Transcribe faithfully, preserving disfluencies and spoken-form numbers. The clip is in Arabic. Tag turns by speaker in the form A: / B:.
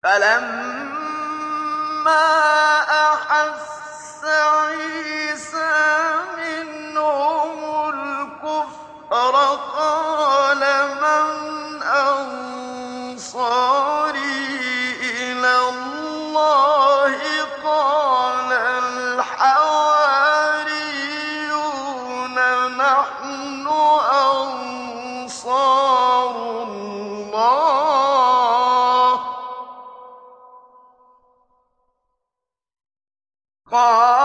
A: فَلَمَّا أَحَسَّ عِيسَىٰ مِنْهُمُ الْكُفْرَ قَالَ مَنْ أَنصَارِي إِلَى اللَّهِ قَالَ الْحَوَارِيُّونَ نَحْنُ أَنصَارُ اللَّهِ قال